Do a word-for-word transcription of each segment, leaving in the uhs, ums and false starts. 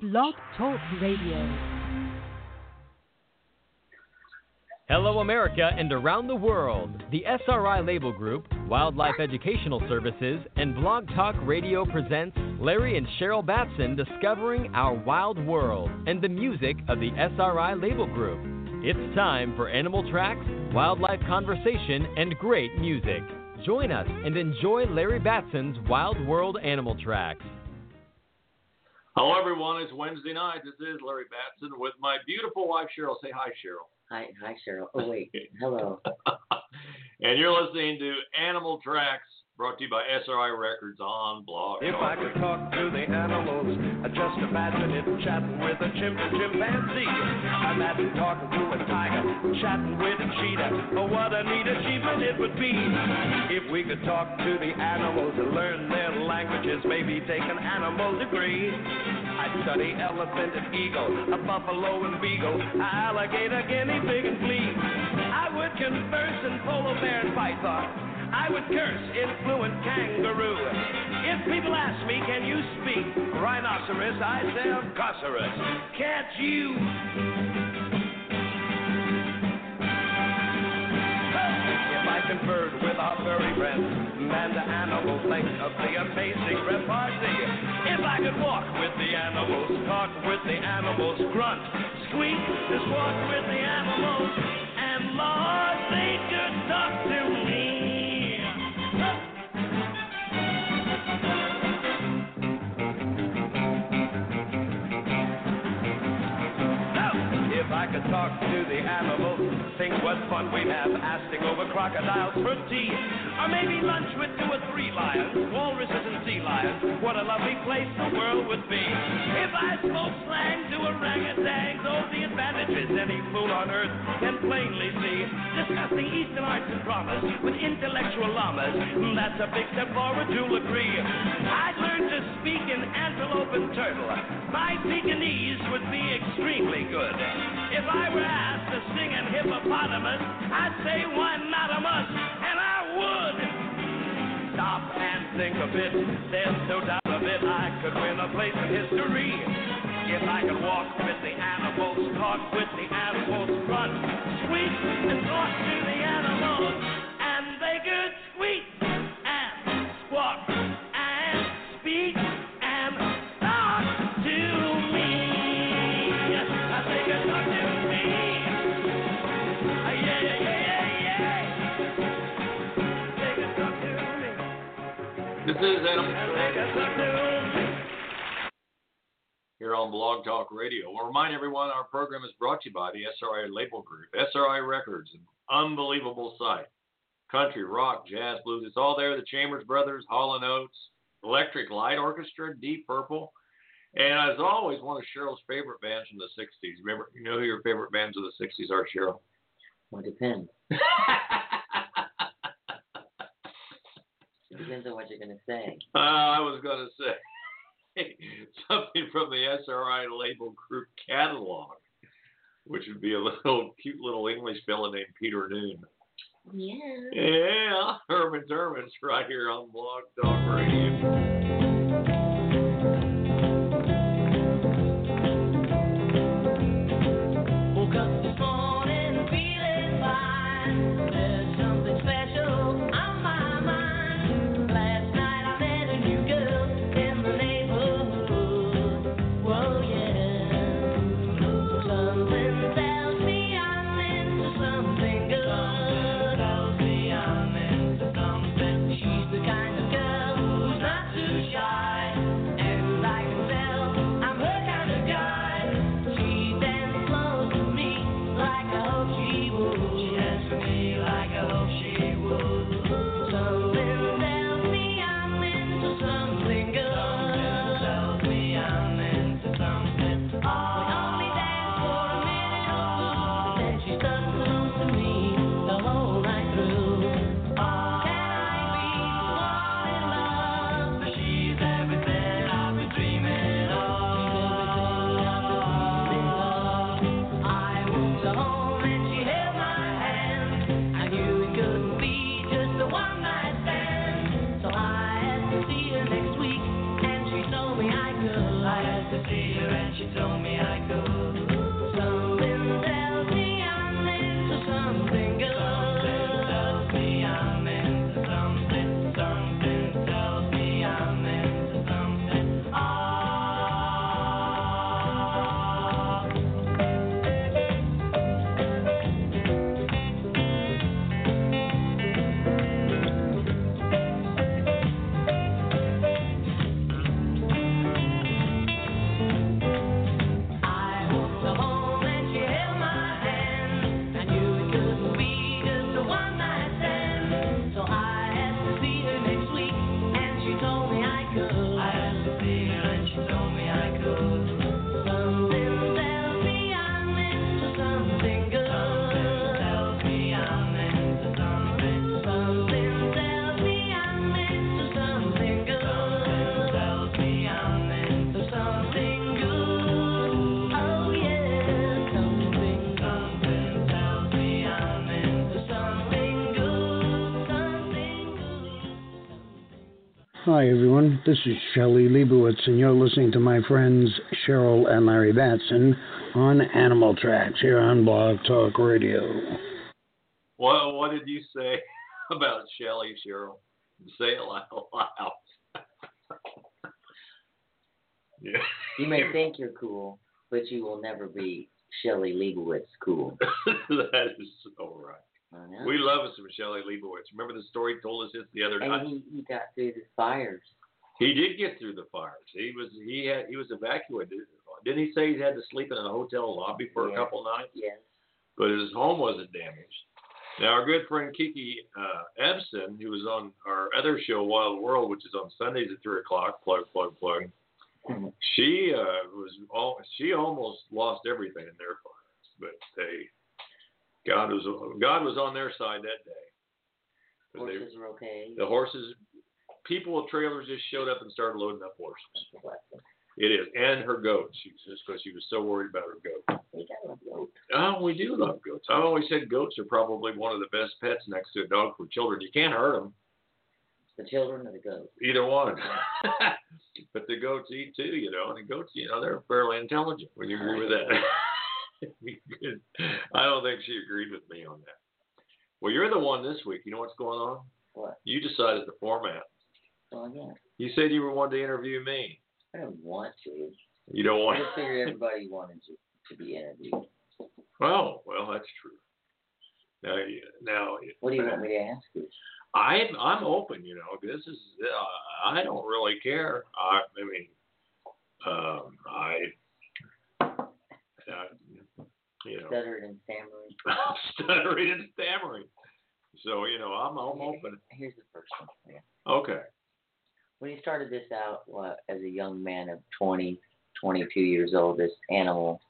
Blog Talk Radio. Hello, America, and around the world. The S R I Label Group, Wildlife Educational Services, and Blog Talk Radio presents Larry and Cheryl Batson discovering our wild world and the music of the S R I Label Group. It's time for animal tracks, wildlife conversation, and great music. Join us and enjoy Larry Batson's Wild World Animal Tracks. Hello, everyone. It's Wednesday night. This is Larry Batson with my beautiful wife, Cheryl. Say hi, Cheryl. Hi, hi, Cheryl. Oh, wait. Hello. And you're listening to Animal Tracks, brought to you by S R I Records on Blog. If I could talk to the animals, I'd just imagine it chatting with a chimp and chimpanzee. Imagine talking to a tiger, chatting with a cheetah. Oh, what a neat achievement it would be. If we could talk to the animals and learn their languages, maybe take an animal degree. I'd study elephant and eagle, a buffalo and beagle, a alligator, guinea pig and flea. I would converse in polar bear and python. I would curse in fluent kangaroo. If people ask me, can you speak rhinoceros, I say of course. Can't you? If I conferred with our furry friends, man to animal, think of the amazing repartee. If I could walk with the animals, talk with the animals, grunt, squeak, just walk with the animals, and Lord, they could talk to me. If I could talk to the animals, think what fun we'd have asking over crocodiles for tea. Or maybe lunch with two or three lions, walruses and sea lions. What a lovely place the world would be. If I spoke slang to orangutans, oh, the advantages any fool on earth can plainly see. Discussing Eastern arts and dramas with intellectual llamas, that's a big step forward, you'll agree. I'd learn to speak in antelope and turtle. My Pekingese would be extremely good. If I were asked to sing in hippopotamus, I'd say why not a mus, and I would. Stop and think a bit, there's no doubt of it, I could win a place in history. If I could walk with the animals, talk with the animals, run, squeak, and talk to the animals, and they could squeak and squawk and speak and talk to me. I think I talk to me. Yeah, yeah, yeah, yeah. They could talk to me. This is Animal They could talk to me. Here on Blog Talk Radio. We'll remind everyone our program is brought to you by the S R I Label Group, S R I Records, an unbelievable site. Country, rock, jazz, blues, it's all there. The Chambers Brothers, Hall and Oates, Electric Light Orchestra, Deep Purple, and as always, one of Cheryl's favorite bands from the sixties. Remember, you know who your favorite bands of the sixties are, Cheryl? Well, it depends. It depends on what you're going to say. Uh, I was going to say something from the S R I Label Group catalog, which would be a little cute little English fella named Peter Noon. Yeah. Yeah, Herman Terman's right here on Blog Talk Radio. She's the kind of girl who's not too shy. Hi, everyone. This is Shelley Leibowitz, and you're listening to my friends Cheryl and Larry Batson on Animal Tracks here on Blog Talk Radio. Well, what did you say about Shelley, Cheryl? Say it loud. Yeah. You may think you're cool, but you will never be Shelley Leibowitz cool. That is so right. I know. We love us some Shelley Leibowitz. Remember the story he told us this the other night? And he, he got through the fires. He did get through the fires. He was he had he was evacuated. Didn't he say he had to sleep in a hotel lobby for yes. a couple nights? Yes. But his home wasn't damaged. Now our good friend Kiki uh, Ebsen, who was on our other show Wild World, which is on Sundays at three o'clock, plug plug plug. Mm-hmm. She uh, was all she almost lost everything in their fires, but they God was God was on their side that day. Horses they, were okay. The horses, people with trailers just showed up and started loading up horses. It is, and her goats. She just because she was so worried about her goat. We gotta love goats. Oh, we do love goats. I've always said goats are probably one of the best pets next to a dog for children. You can't hurt them. The children or the goats? Either one. But the goats eat too, you know. And the goats, you know, they're fairly intelligent. Would you agree with that? I don't think she agreed with me on that. Well, you're the one this week. You know what's going on? What? You decided the format. Well, yeah. You said you were wanting to interview me. I don't want to. You don't want I just figured everybody wanted to, to be interviewed. Oh, well, that's true. Now, now. What do you want me to ask you? I'm I'm open. You know, this is uh, I don't really care. I, I mean, um, I. Uh, you know, stuttering and stammering. stuttering and stammering. So, you know, I'm, I'm open. Here's the first one for you. Okay. When you started this out what, as a young man of twenty, twenty-two years old, this animal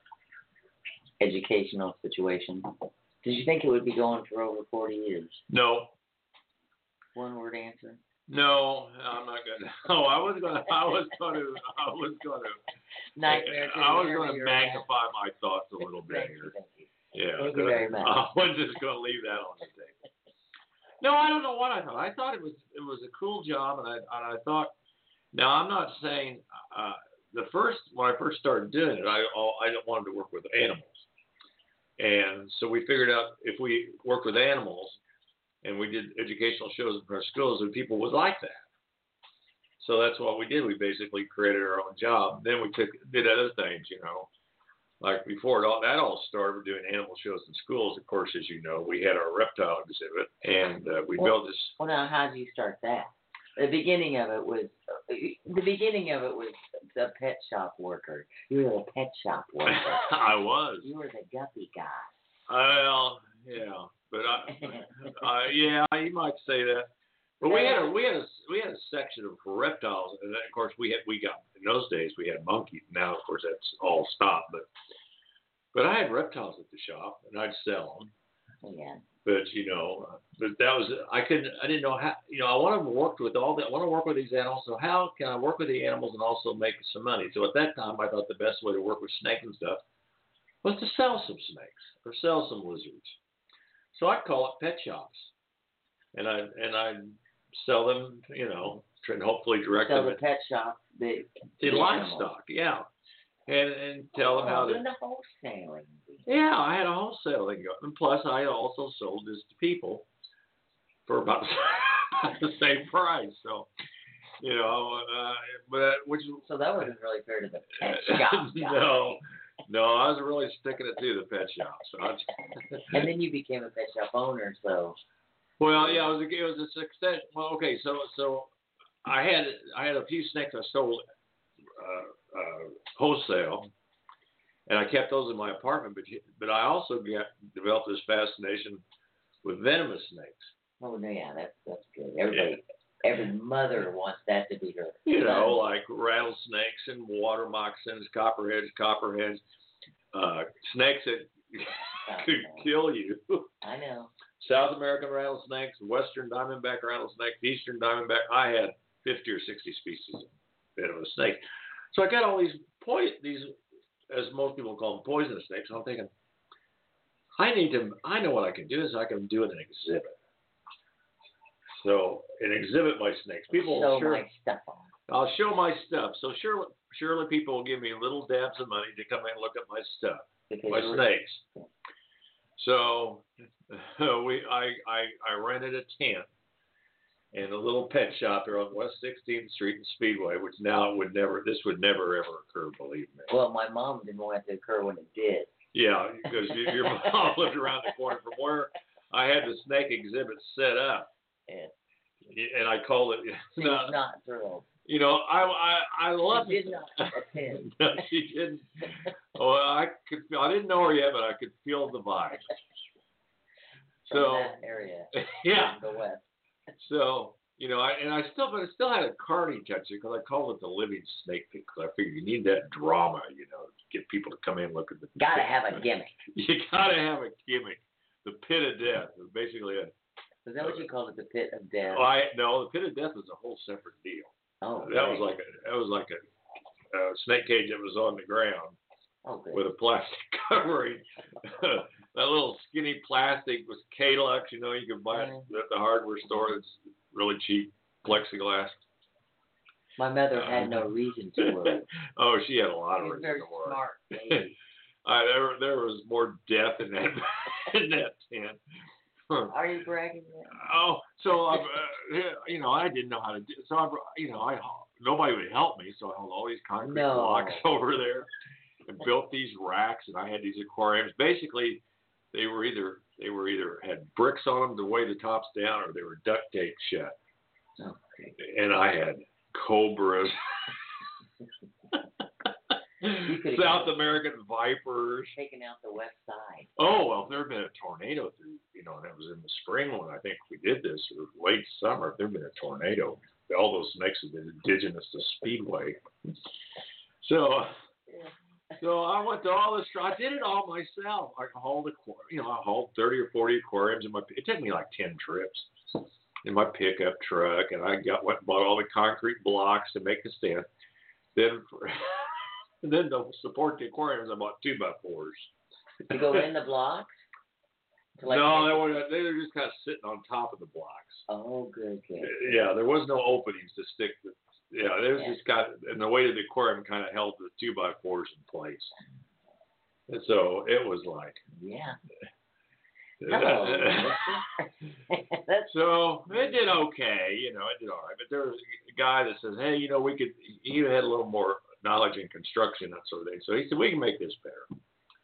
educational situation, did you think it would be going for over forty years? No. One word answer? No, I'm not gonna. No, I was gonna. I was gonna. I was gonna. Nightmare. I was gonna magnify my thoughts a little bit thank here. You, thank you. Yeah. Thank you very much. I was just gonna leave that on the table. No, I don't know what I thought. I thought it was it was a cool job, and I and I thought. Now I'm not saying uh, the first when I first started doing it, I I wanted to work with animals, and so we figured out if we worked with animals. And we did educational shows in our schools, and people would like that. So that's what we did. We basically created our own job. Then we took did other things, you know. Like before it all, that all started with doing animal shows in schools. Of course, as you know, we had our reptile exhibit, and uh, we well, built this. Well, now, how did you start that? The beginning of it was the beginning of it was the pet shop worker. You were the pet shop worker. I was. You were the guppy guy. Well, yeah. But I, uh, yeah, you might say that. But we had a we had a we had a section of reptiles, and then of course we had we got in those days we had monkeys. Now of course that's all stopped. But but I had reptiles at the shop, and I'd sell them. Yeah. But you know, but that was I couldn't I didn't know how you know I want to work with all the I want to work with these animals. So how can I work with the animals and also make some money? So at that time I thought the best way to work with snakes and stuff was to sell some snakes or sell some lizards. So I'd call it pet shops, and I and I'd sell them, you know, and hopefully direct sell them the pet shop, the, the, the livestock, yeah, and and tell them oh, how to. the wholesaling. Yeah, I had a wholesaling go, and plus I also sold this to people for about the same price. So, you know, uh, but which so that wasn't really fair to the pet shop guy. No. No, I was really sticking it to the pet shop. So I and then you became a pet shop owner, so. Well, yeah, it was a, it was a success. Well, okay, so so I had I had a few snakes I sold uh, uh, wholesale, and I kept those in my apartment. But but I also got, developed this fascination with venomous snakes. Oh yeah, that's that's good. Everybody. Yeah. Every mother wants that to be her. You know, like rattlesnakes and water moccasins, copperheads, copperheads, uh, snakes that could kill you. I know. South American rattlesnakes, Western diamondback rattlesnakes, Eastern diamondback. I had fifty or sixty species of venomous snakes. So I got all these poison, these, as most people call them, poisonous snakes. So I'm thinking, I need to. I know what I can do is I can do an exhibit. So, and exhibit my snakes. People show sure, my stuff on. I'll show my stuff. So surely, surely people will give me little dabs of money to come in and look at my stuff, Because my we're- snakes. So we, I, I, I rented a tent in a little pet shop there on West sixteenth Street and Speedway, which now would never, this would never ever occur, believe me. Well, my mom didn't want it to occur when it did. Yeah, because you, your mom lived around the corner from where I had the snake exhibit set up, And and I called it. she No, was not thrilled. you know, I, I, I love She it. did not attend. No, she didn't. Oh, I could. I didn't know her yet, but I could feel the vibe. From So that area. yeah. from The west. So, you know, I, and I still, but I still had a carny touch because I called it the living snake pit because I figured you need that drama, you know, to get people to come in and look at the. Gotta have a gimmick. You gotta have a gimmick. The pit of death is basically a. Is that what you called it, the pit of death? Oh, I no, the pit of death was a whole separate deal. Oh, that great. was like a that was like a, a snake cage that was on the ground Oh, good. with a plastic covering. That little skinny plastic was K-Lux, you know, you could buy it Mm. at the hardware store. It's really cheap plexiglass. My mother had no reason to worry. Oh, she had a lot She of was reason very to worry. smart lady. I, there, there was more death in that in that tent. Are you bragging now? Oh, so I, uh, you know, I didn't know how to do. So I, you know, I nobody would help me, so I held all these concrete No. blocks over there and built these racks, and I had these aquariums. Basically, they were either they were either had bricks on them to weigh the tops down, or they were duct taped shut. Okay. And I had cobras. You could've South got- American vipers. Taking out the west side. Oh, well, if there had been a tornado through, you know, and that was in the spring when I think we did this, or late summer, if there had been a tornado, all those snakes have been indigenous to Speedway. So, so I went to all this, I did it all myself. I hauled, you know, I hauled thirty or forty aquariums in my, it took me like ten trips in my pickup truck, and I got went and bought all the concrete blocks to make the stand. Then, for, and then to support the aquariums, I bought two by fours. To go in the blocks? To like no, make- they were they were just kind of sitting on top of the blocks. Oh, good, good. Yeah, there was no openings to stick the. Yeah, there was Yeah. just kind of, and the weight of the aquarium kind of held the two by fours in place. And so it was like. Yeah. Hello, mister. That's So it did okay, you know, it did all right. But there was a guy that says, hey, you know, we could. He had a little more knowledge in construction, that sort of thing. So he said, we can make this better.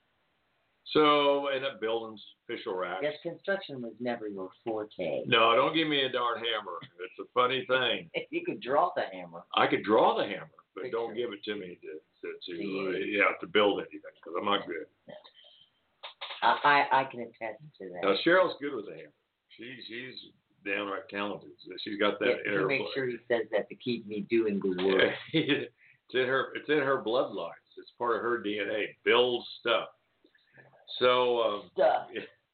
So ended up building official racks. Yes, construction was never your forte. No, don't give me a darn hammer. It's a funny thing. You could draw the hammer. I could draw the hammer, but Picture. don't give it to me to to, to To uh, use. yeah to build anything because I'm not good. I, I I can attest to that. Now Cheryl's good with the hammer. She she's downright talented. She's got that Yeah, in to her make blood. sure he says that to keep me doing good work. it's in her it's in her bloodlines. It's part of her D N A. Build stuff. So um, Stuff.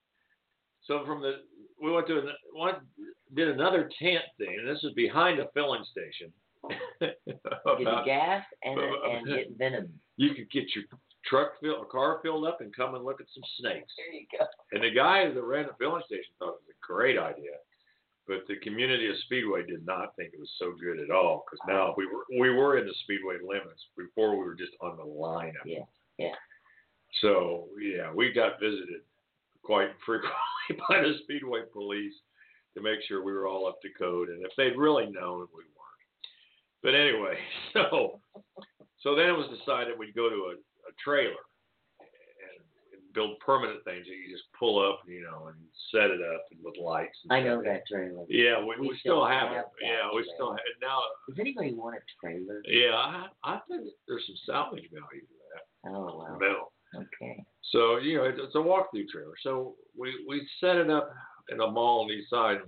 so from the we went to an, one did another tent thing, and this was behind a filling station. Getting About- gas and and getting venom. you could get your truck filled, a car filled up, and come and look at some snakes. There you go. And the guy that ran the filling station thought it was a great idea, but the community of Speedway did not think it was so good at all. Because now we were we were in the Speedway limits. Before we were just on the line. of it. Yeah, yeah. So yeah, we got visited quite frequently by the Speedway police to make sure we were all up to code, and if they'd really known, we weren't. But anyway, so so then it was decided we'd go to a, a trailer and, and build permanent things that you just pull up, you know, and set it up with lights. And I know stuff. that trailer. Yeah, we, We we still still have have it. that Yeah, we trailer. still have it now. Does anybody want a trailer? Yeah, I, I think there's some salvage value to that Oh wow. metal. Okay. So, you know, it's, it's a walkthrough trailer. So we, we set it up in a mall on the east side.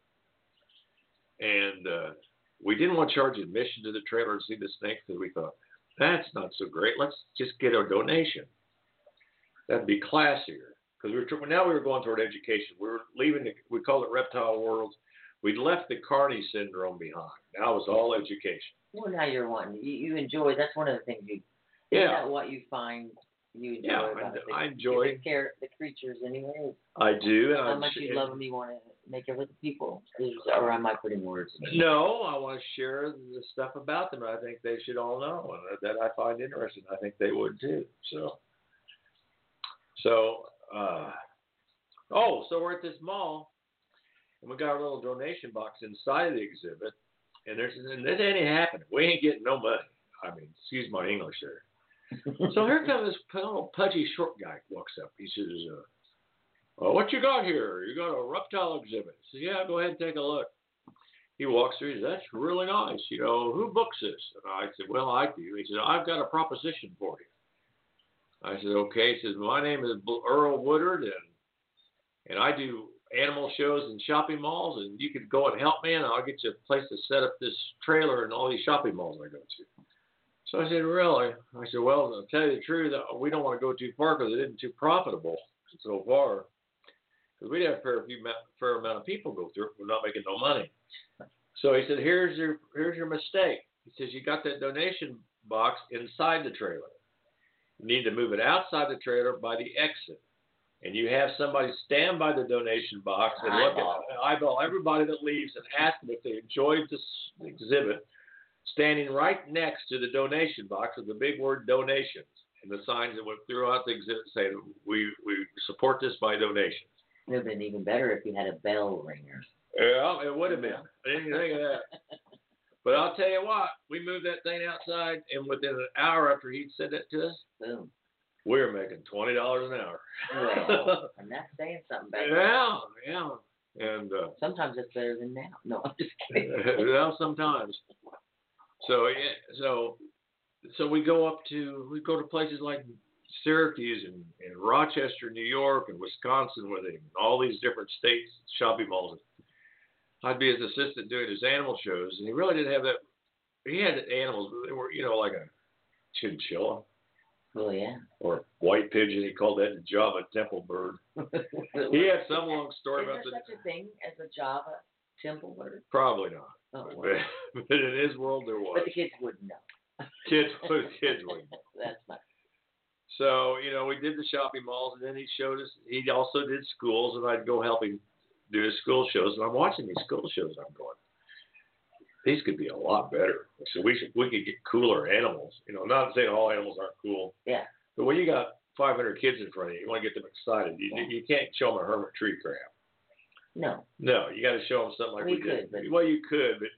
And uh, we didn't want to charge admission to the trailer to see the snakes because we thought, that's not so great. Let's just get a donation. That'd be classier. Because we were, now we were going toward education. We were leaving, the, we called it Reptile World. We'd left the Carney syndrome behind. Now it's all education. Well, now you're wanting. You, you enjoy. That's one of the things you. Yeah. Isn't that what you find you enjoy Yeah, I- about it? I The- enjoy- the, care, the creatures anyway. I do. And How I'm much su- you love them, you want to make it with the people? Or am I putting words in? No, I want to share the stuff about them. I think they should all know, and that I find interesting. I think they would too. So, so, uh, oh, so we're at this mall, and we got a little donation box inside of the exhibit, and there's and this ain't happening. We ain't getting no money. I mean, excuse my English there. So here comes this little pudgy short guy walks up. He says, uh, well, what you got here? You got a reptile exhibit. I said, yeah, go ahead and take a look. He walks through. He says, that's really nice. You know, who books this? And I said, well, I do. He said, I've got a proposition for you. I said, okay. He says, my name is Earl Woodard, and and I do animal shows in shopping malls, and you could go and help me, and I'll get you a place to set up this trailer in all these shopping malls I go to. So I said, really? I said, well, to tell you the truth, we don't want to go too far because it isn't too profitable so far. Because we'd have a fair, few, fair amount of people go through it. We're not making no money. So he said, here's your here's your mistake. He says, you got that donation box inside the trailer. You need to move it outside the trailer by the exit. And you have somebody stand by the donation box and look at eyeball everybody that leaves and ask them if they enjoyed this exhibit, standing right next to the donation box with the big word donations and the signs that went throughout the exhibit saying, we, we support this by donations. It would have been even better if you had a bell ringer. Yeah, it would have been. I didn't even think of that. But I'll tell you what, we moved that thing outside, and within an hour after he'd said that to us, boom, we were making twenty dollars an hour. Well, and that's saying something back Yeah, then. yeah. And uh, sometimes it's better than now. No, I'm just kidding. Well, sometimes. So yeah, so so we go up to we go to places like Syracuse and, and Rochester, New York, and Wisconsin, with him, and all these different states shopping malls. I'd be his assistant doing his animal shows, and he really didn't have that. He had animals. They were, you know, like a chinchilla. Oh yeah. Or white pigeon. He called that the Java temple bird. He had some long story Is about there the. such a thing as a Java temple bird? Probably not. Oh, but, well. but in his world, there was. But the kids wouldn't know. Kids, kids wouldn't know. That's nice. So, you know, we did the shopping malls, and then he showed us, he also did schools, and I'd go help him do his school shows, and I'm watching these school shows, and I'm going, these could be a lot better. So we should, we could get cooler animals. You know, not saying all animals aren't cool. Yeah. But when you got five hundred kids in front of you, you want to get them excited. You, yeah. you can't show them a hermit tree crab. No. No, you got to show them something like we, we could, did. But well, you could, but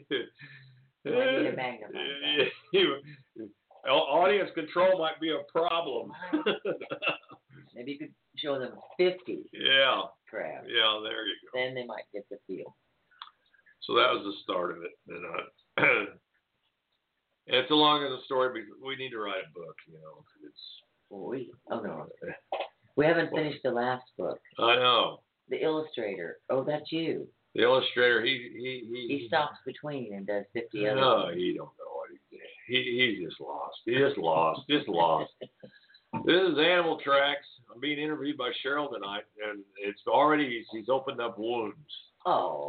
you might need a magnifying. Audience control might be a problem. Maybe you could show them fifty. Yeah. Crabs. Yeah, there you go. Then they might get the feel. So that was the start of it. And, uh, and it's a longer the story, but we need to write a book, you know. It's well, we oh no. We haven't finished the last book. I know. The illustrator. Oh, that's you. The illustrator, he he he, he stops between and does fifty no, other. No, he don't know what he did. He he's just lost. He just lost. Just lost. This is Animal Tracks. I'm being interviewed by Cheryl tonight, and it's already he's, he's opened up wounds. Oh.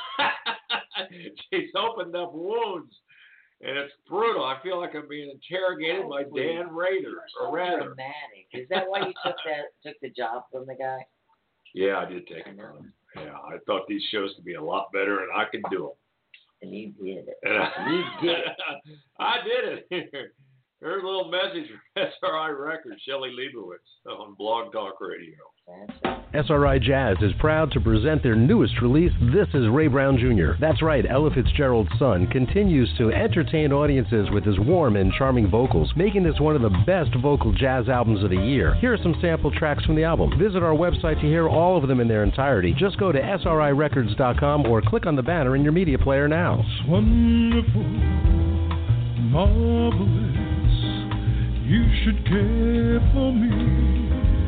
She's opened up wounds, and it's brutal. I feel like I'm being interrogated oh, by please. Dan Rader, so or rather. Dramatic. Is that why you took that took the job from the guy? Yeah, I did take it from him. Yeah, I thought these shows could be a lot better, and I could do them. And you did it. And I, you did it. I did it. Here's a little message from S R I Records, Shelley Leibowitz on Blog Talk Radio. That's right. S R I Jazz is proud to present their newest release, This is Ray Brown Junior That's right, Ella Fitzgerald's son continues to entertain audiences with his warm and charming vocals, making this one of the best vocal jazz albums of the year. Here are some sample tracks from the album. Visit our website to hear all of them in their entirety. Just go to S R I records dot com or click on the banner in your media player now. It's wonderful, marvelous, you should care for me.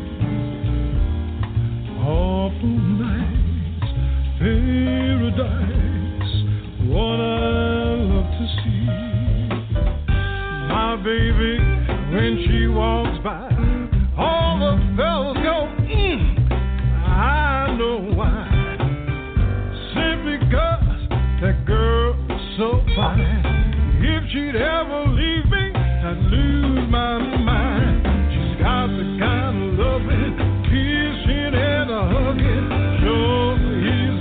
Awful nights, paradise, what I love to see. My baby, when she walks by, all the fellas go, mm, I know why. Simply because that girl is so fine. If she'd ever leave me, I'd lose my mind. She's got the kind of loving, kissing and a hugging, sure is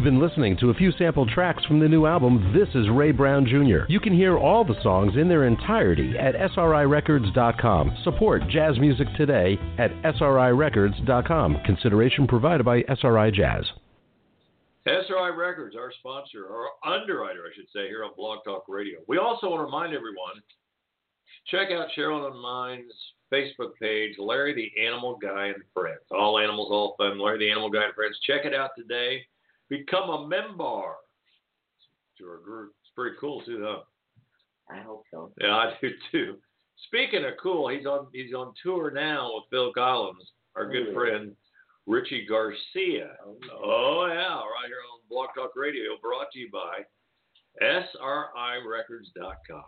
You've been listening to a few sample tracks from the new album, This is Ray Brown Junior You can hear all the songs in their entirety at S R I records dot com. Support jazz music today at S R I records dot com. Consideration provided by S R I Jazz. S R I Records, our sponsor, our underwriter, I should say, here on Blog Talk Radio. We also want to remind everyone, check out Cheryl and mine's Facebook page, Larry the Animal Guy and Friends. All animals, all fun. Larry the Animal Guy and Friends. Check it out today. Become a member to our group. It's pretty cool too, huh? I hope so. Yeah, I do too. Speaking of cool, he's on he's on tour now with Phil Collins, our good Ooh. friend Richie Garcia. Oh, yeah. Oh yeah, right here on Blog Talk Radio, brought to you by S R I records dot com.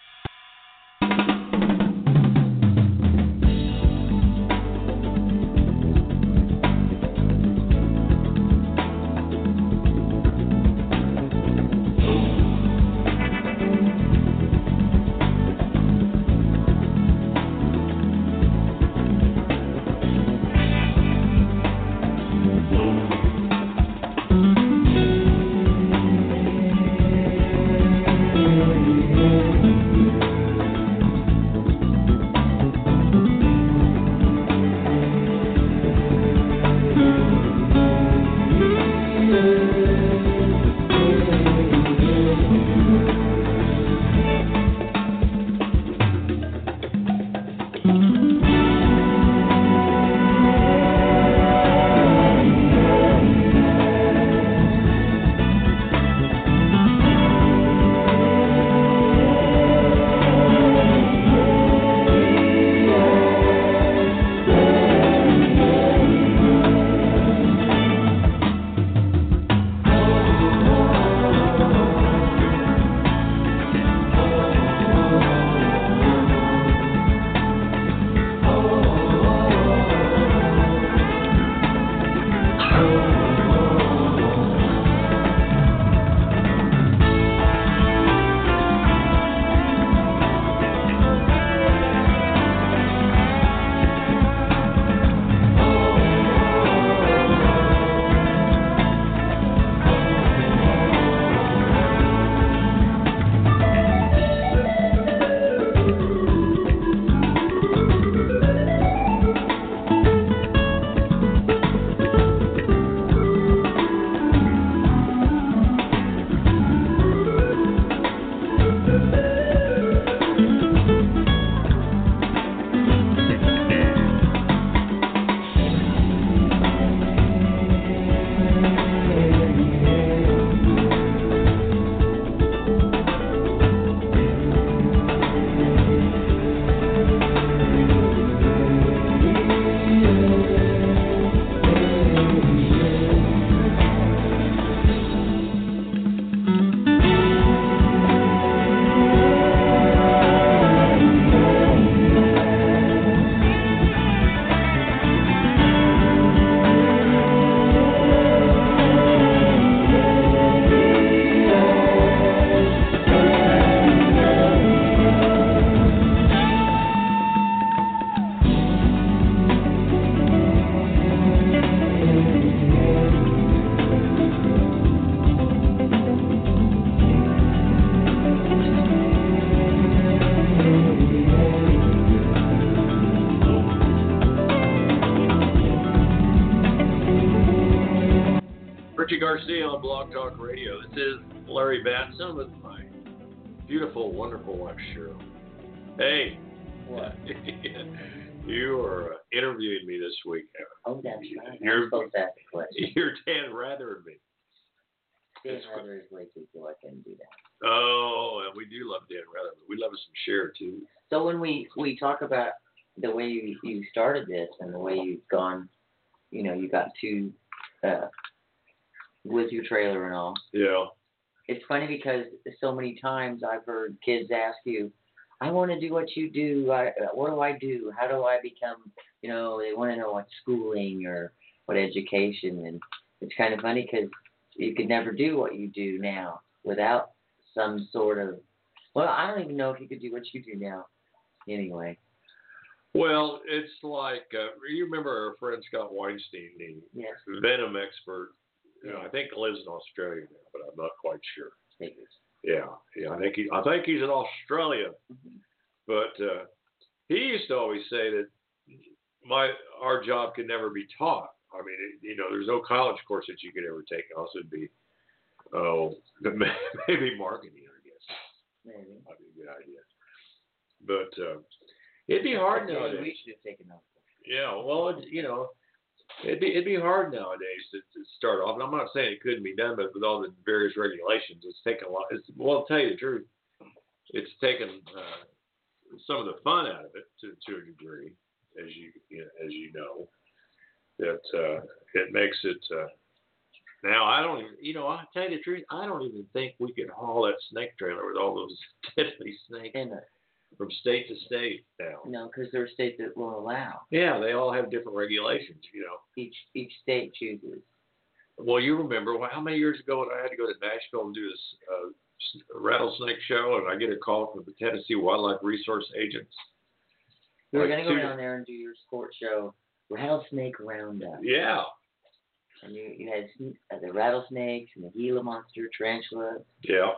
Garcia on Blog Talk Radio. This is Larry Batson with my beautiful, wonderful wife, Cheryl. Hey. What? You are uh, interviewing me this week. Oh, that's right. You're, I'm supposed to ask a question. You're Dan Rather than me. Dan Rather is way too cool. I couldn't do that. Oh, and we do love Dan Rather, but we love us some Cher, too. So when we, we talk about the way you, you started this and the way you've gone, you know, you got to, uh, with your trailer and all. Yeah. It's funny because so many times I've heard kids ask you, I want to do what you do. I, what do I do? How do I become, you know, they want to know what schooling or what education. And it's kind of funny because you could never do what you do now without some sort of, well, I don't even know if you could do what you do now anyway. Well, it's like, uh, you remember our friend Scott Weinstein, the yes. Venom expert. you know, I think he lives in Australia now, but I'm not quite sure. Sneakers. Yeah, yeah, I think he, I think he's in Australia. Mm-hmm. But uh, he used to always say that my our job can never be taught. I mean, it, you know, there's no college course that you could ever take. Also, it'd be oh, maybe marketing, I guess. Maybe. That'd be a good idea. But uh, it'd be hard Maybe nowadays. we should have taken those. Yeah, well, it, you know, it'd be it'd be hard nowadays to, to start off. And I'm not saying it couldn't be done, but with all the various regulations, it's taken a lot. It's, well, I'll tell you the truth, it's taken uh, some of the fun out of it to to a degree, as you, you know, as you know, that uh, it makes it. Uh, now I don't even, you know, I'll tell you the truth, I don't even think we could haul that snake trailer with all those deadly snakes In it. from state to state now. No, because there are states that will allow. Yeah, they all have different regulations, you know. Each each state chooses. Well, you remember well, how many years ago I had to go to Nashville and do this uh, rattlesnake show, and I get a call from the Tennessee Wildlife Resource Agents. We were Like going to go two- down there and do your sports show, Rattlesnake Roundup. Yeah, And you, you had sn- uh, the rattlesnakes and the Gila monster, tarantula, yeah,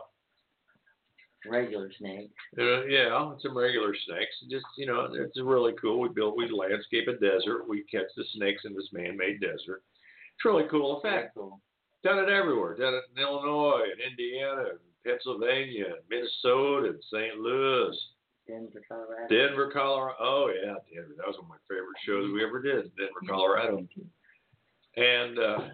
regular snakes. uh, yeah. Some regular snakes. Just you know, it's really cool. We built, we landscape a desert. We catch the snakes in this man-made desert. It's really cool Very effect. cool. Done it everywhere. Done it in Illinois, and Indiana, and Pennsylvania, and Minnesota, and Saint Louis. Denver, Colorado. Denver, Colorado. Oh, yeah, Denver. That was one of my favorite shows we ever did, Denver, Colorado. And uh,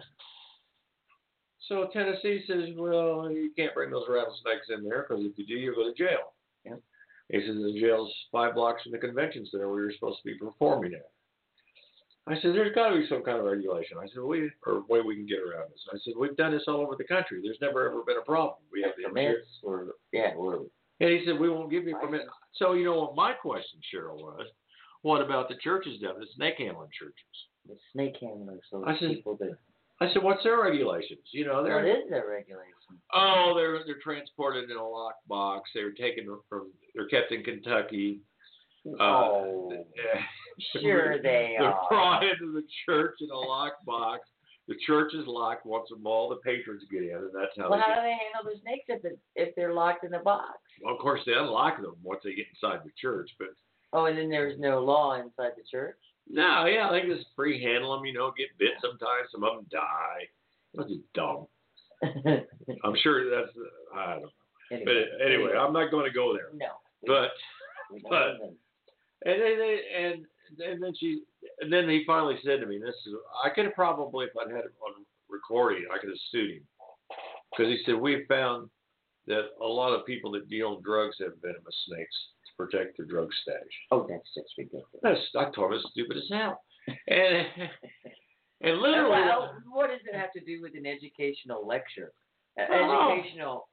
so Tennessee says, well, you can't bring those rattlesnakes in there because if you do, you'll go to jail. Yep. He says the jail's five blocks from the convention center where you're supposed to be performing at. I said, there's got to be some kind of regulation. I said, we or way we can get around this. I said, we've done this all over the country. There's never ever been a problem. We have the Permits or yeah, we're And he said, we won't give you a permit. So, you know what my question, Cheryl, was, what about the churches down, the snake handling churches? the snake handlers. Those I said, people that. I said, what's their regulations? You know, What they're, is their regulation? oh, they're they're transported in a lockbox. They're taken from, they're kept in Kentucky. Uh, oh, yeah. sure they They're are. brought into the church in a lockbox. The church is locked once all the patrons get in, and that's how Well, they how get. do they handle the snakes if it, if they're locked in a box? Well, of course, they unlock them once they get inside the church, but Oh, and then there's no law inside the church. no, yeah, they just free handle them, you know, get bit sometimes. Some of them die. That's just dumb. I'm sure that's, uh, I don't know. anyway, But anyway, I'm not going to go there. no. we- But, we don't but- even- and then, they- and, and then she, and then he finally said to me, this is, I could have probably, if I'd had it on recording, I could have sued him. Because he said, we found that a lot of people that deal in drugs have venomous snakes to protect their drug stash. oh, that's just ridiculous. That's, I told him it's stupid as hell. And, and literally, Well, what does it have to do with an educational lecture? Uh, Oh. Educational.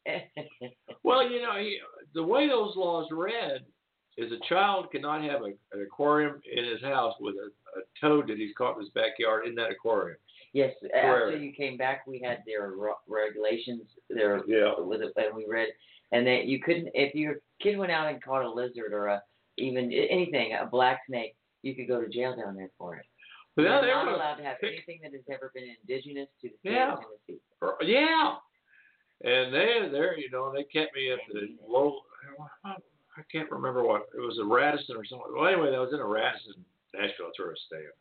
well, you know, he, the way those laws read is a child cannot have a, an aquarium in his house with a, a toad that he's caught in his backyard in that aquarium. Yes, Where- after you came back, we had their ro- regulations there Yeah. with it, and we read, and that you couldn't, if your kid went out and caught a lizard or a even anything, a black snake, you could go to jail down there for it. But You're now they're not gonna allowed to have pick- anything that has ever been indigenous to the state Yeah. of Tennessee. Or- Yeah. And they, they're, you know, they kept me at the low, I can't remember what, it was a Radisson or something. Well, anyway, I was in a Radisson, Nashville, that's where I was staying.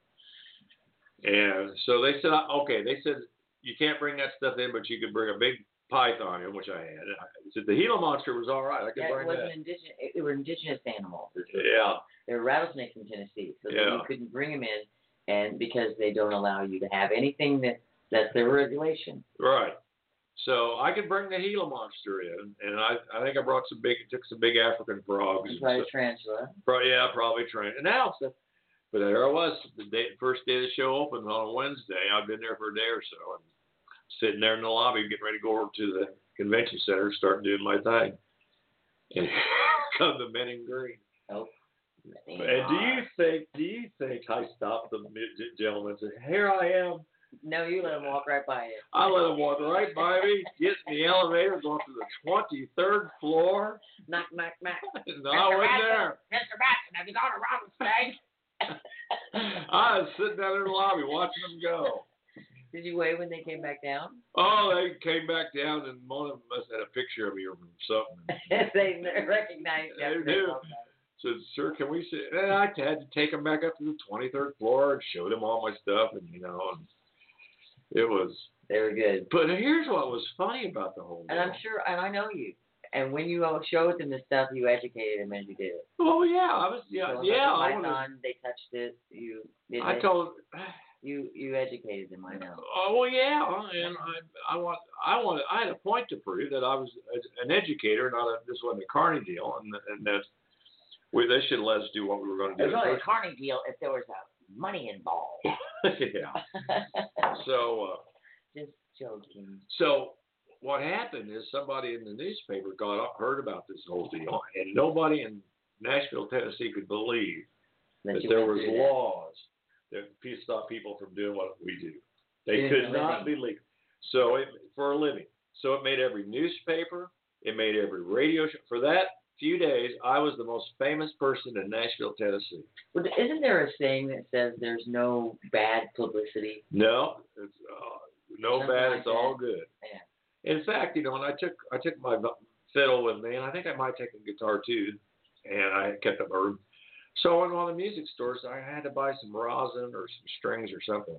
And so they said, okay, they said, you can't bring that stuff in, but you could bring a big python in, which I had. And I said, the Gila monster was all right. I could Yeah, it bring wasn't that. indigenous. It, it were indigenous animals. Yeah. There were rattlesnakes in Tennessee, so that Yeah. you couldn't bring them in, and because they don't allow you to have anything that that's their regulation. Right. So I could bring the Gila monster in, and I, I think I brought some big, took some big African frogs. You and probably stuff. tarantula. Probably, yeah, probably trained. And now, so, but there I was, the day, first day the show opened on a Wednesday. I'd been there for a day or so, and sitting there in the lobby, getting ready to go over to the convention center, start doing my thing. And come the men in green. Oh. And do you think, do you think I stopped the gentleman and said, "Here I am"? No, you let them walk right by you. I let him walk right by me, get in the elevator, go up to the twenty-third floor. Knock, knock, knock. No, I wasn't there. Mister Batson, have you gone to rattlesnake? I was sitting down in the lobby watching them go. Did you wave when they came back down? Oh, they came back down, and one of them must have had a picture of me or something. They recognized you. They do. Said, sir, can we see? And I had to take them back up to the twenty-third floor and show them all my stuff, and you know, and it was. They were good. But here's what was funny about the whole deal. And I'm sure, and I know you. And when you showed them the stuff, you educated them as you did it. Oh yeah, I was yeah so yeah. I I wanted, on, they touched it. You did. I they? told. You you educated them. I know. Oh well, yeah, and I I want I want I had a point to prove that I was an educator, not a this wasn't a Carney deal, and and that we they should let us do what we were going to do. It was only a Carney deal if there was a money involved. Yeah. So. Uh, Just joking. So what happened is somebody in the newspaper got up, heard about this whole deal, and nobody in Nashville, Tennessee, could believe that, that there was laws that stop people from doing what we do. They Doing could a not living. be legal. So it, for a living. So it made every newspaper. It made every radio show. For that few days, I was the most famous person in Nashville, Tennessee. Well, isn't there a saying that says there's no bad publicity? No, it's uh, no Something bad. like It's all that. good. Yeah. In fact, you know, and I took I took my fiddle with me, and I think I might take a guitar too, and I kept it my. So I went to the music stores. I had to buy some rosin or some strings or something.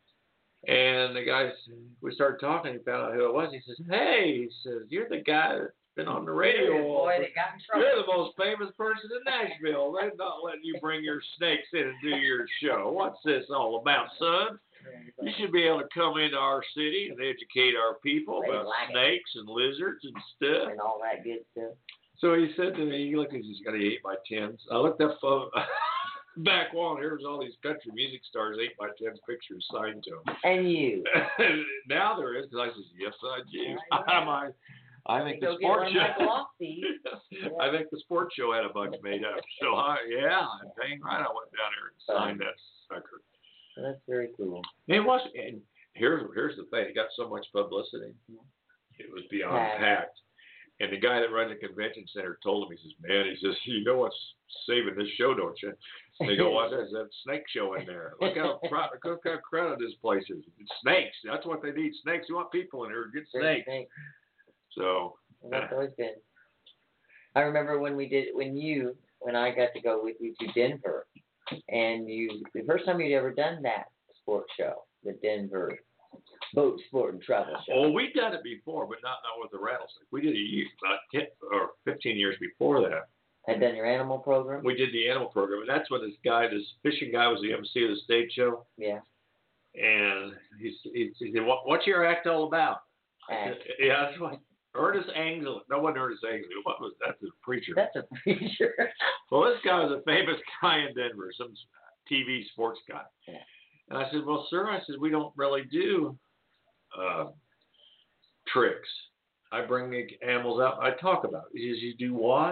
And the guy, we started talking. He found out who it was. He says, "Hey," he says, "you're the guy that's been on the radio. Boy, they got in trouble. You're the most famous person in Nashville. They're not letting you bring your snakes in and do your show. What's this all about, son? You should be able to come into our city and educate our people They about like it. snakes and lizards and stuff." And all that good stuff. So he said to me, "Look, he's got eight by tens." I looked up uh, back wall, and here's all these country music stars eight by tens pictures signed to them. And you. Now there is, because I says, "Yes, I do." Yeah, I'm, I, I think Go the get sports one of my show. block feeds. I think the sports show had a bunch made up. So I, yeah, dang right, I went down there and signed that sucker. That's very cool. It was, and here's here's the thing. It got so much publicity, it was beyond Packed. packed. And the guy that runs the convention center told him, he says, "Man," he says, "you know what's saving this show, don't you?" And they go, "What? There's that snake show in there. Look how proud, look how crowded this place is. It's snakes. That's what they need. Snakes. You want people in here to get Great snakes." thing. So And that's always been. I remember when we did, when you, when I got to go with you to Denver, and you, the first time you'd ever done that sports show, the Denver Boat Sport and Travel Show. Oh, we'd done it before, but not not with the rattlesnake. We did it a year, about ten or fifteen years before that. Had done your animal program? We did the animal program, and that's when this guy, this fishing guy, was the M C of the stage show. Yeah. And he, he, he said, what, "What's your act all about?" I said, yeah, that's what Ernest Anglin. No one Ernest Anglin. What was that? That's a preacher. That's a preacher. Well, this guy was a famous guy in Denver, some T V sports guy. Yeah. And I said, "Well, sir," I said, "we don't really do uh, tricks. I bring the animals out. I talk about it." He says, "You do what?"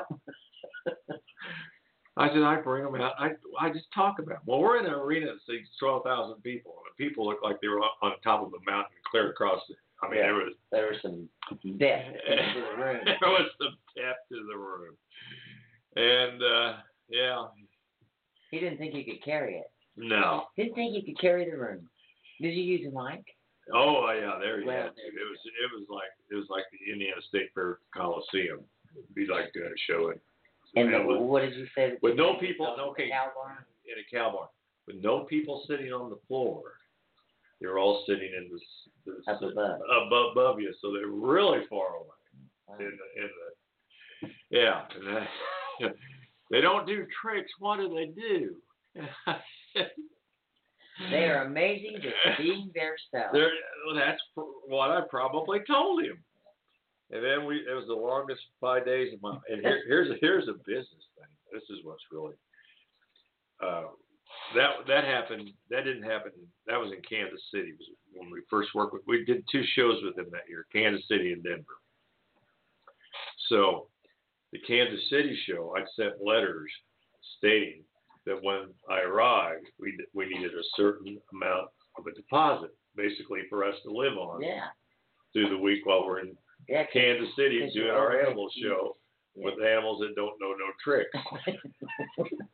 I said, "I bring them out. I I just talk about them." Well, we're in an arena that seats twelve thousand people, and the people look like they were on top of a mountain clear across it. I mean, Yeah. there was There was some depth into the room. there was some depth to the room, and uh, yeah, He didn't think you could carry it. no. Didn't think you could carry the room. Did you use a mic? Oh yeah, there you Well, had to. It was it was like it was like the Indiana State Fair Coliseum. It'd be like doing a show in, And the, it was- what did you say? that with you no did? people. Oh, Okay, cow barn? in a cow barn, with no people sitting on the floor. They were all sitting in the, the Up above. above, above you, so they're really far away. Wow. In the, in the, yeah, and that, they don't do tricks. What do they do? They are amazing just being their self. They're, well, that's what I probably told him. And then we, it was the longest five days of my, and here, here's, a, here's a business thing. This is what's really, uh, that, that happened, that didn't happen, that was in Kansas City. It was when we first worked with, we did two shows with them that year, Kansas City and Denver. So the Kansas City show, I sent letters stating that when I arrived, we we needed a certain amount of a deposit, basically for us to live on Yeah. through the week while we're in Yeah. 'cause- Kansas City 'cause doing you're our over animal there. show Yeah. with animals that don't know no tricks.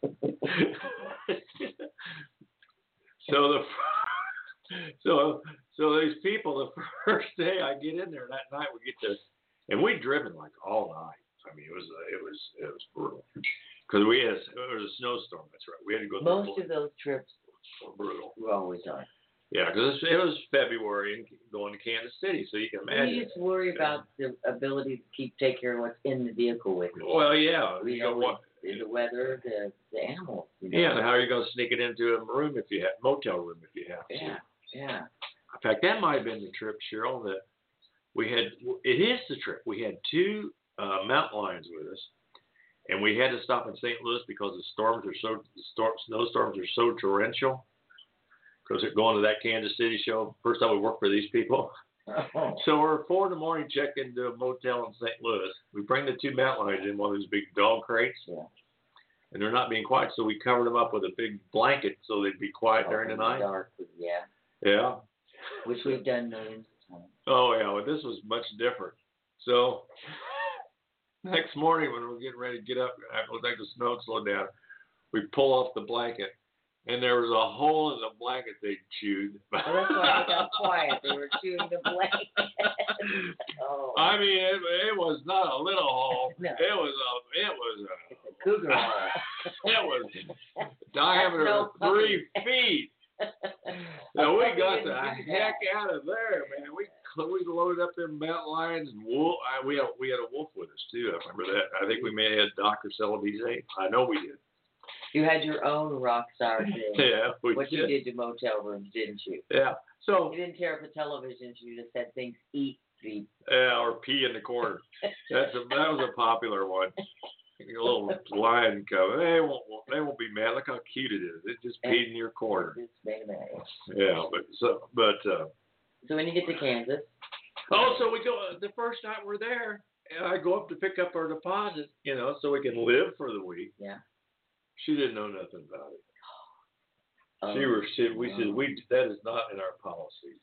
So the so So these people, the first day I get in there that night, we get to, and we'd driven like all night. I mean, it was uh, it was it was brutal because we had it was a snowstorm. That's right. We had to go. Most of those trips were brutal. were always on. Yeah, because it was February and going to Kansas City, so you can imagine. You just worry about the ability to keep take care of what's in the vehicle with you. Well, yeah. You know, what, the weather, the the animals. You know? Yeah, and how are you going to sneak it into a room if you have motel room if you have to? Yeah, yeah. In fact, that might have been the trip, Cheryl, that we had. It is the trip. We had two uh, mountain lions with us, and we had to stop in Saint Louis because the storms are so the storm, snowstorms are so torrential. Because they're going to that Kansas City show. First time we worked for these people. Oh. So we're four in the morning, check into a motel in Saint Louis. We bring the two mountain lions in one of those big dog crates. Yeah. And they're not being quiet, so we covered them up with a big blanket so they'd be quiet Oh, during the night. Dark, yeah. Yeah. Which we've done millions of times. Oh, yeah, well, this was much different. So next morning when we're getting ready to get up, after we think the snow slowed down, we pull off the blanket. And there was a hole in the blanket they chewed. Well, that's why they got quiet. They were chewing the blanket. Oh. I mean, it, it was not a little hole. No. It was a, it was a, It's a cougar hole. it was diameter no of three puppy. feet. So we got the heck out of there, man. We we loaded up them mountain lions and wolf. I, we had we had a wolf with us too. I remember that. I think we may have had Doctor Celebizade. I know we did. You had your own rock star thing. Yeah, we what did. you did to motel rooms, didn't you? Yeah. So you didn't tear up the televisions. You just had things eat, eat. Yeah, or pee in the corner. That's a, that was a popular one. A little lion cub. They won't. They won't be mad. Look how cute it is. It just peed in your corner. It's made of that. Yeah, but so but. Uh, so when you get to Kansas. Oh, so we go the first night we're there, and I go up to pick up our deposit, you know, so we can live for the week. Yeah. She didn't know nothing about it. Oh, she was. She, we no. said we that is not in our policies.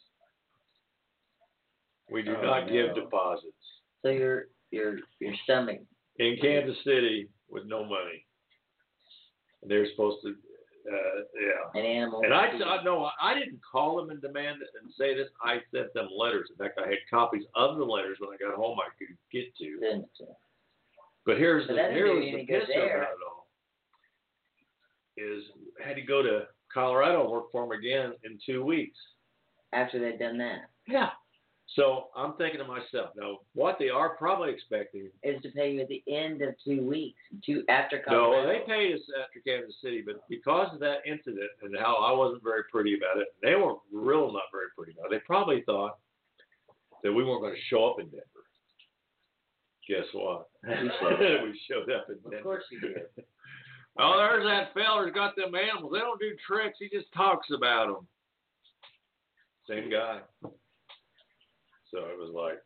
We do oh, not no. give deposits. So your your your stomach. In Kansas City with no money. And they're supposed to, uh, yeah. An animal. And I, I no, I didn't call them and demand it and say this. I sent them letters. In fact, I had copies of the letters when I got home. I could get to. Didn't. But here's But the that didn't here do was you the any good piss there. about it all. Is I had to go to Colorado and work for them again in two weeks. After they'd done that. Yeah. So I'm thinking to myself, now what they are probably expecting is to pay you at the end of two weeks, two after No, Colorado. they paid us after Kansas City, but because of that incident and how I wasn't very pretty about it, they were real not very pretty about it. They probably thought that we weren't going to show up in Denver. Guess what? We showed up. we showed up in Denver. Of course you did. Oh, there's that feller's got them animals. They don't do tricks. He just talks about them. Same guy. So it was like,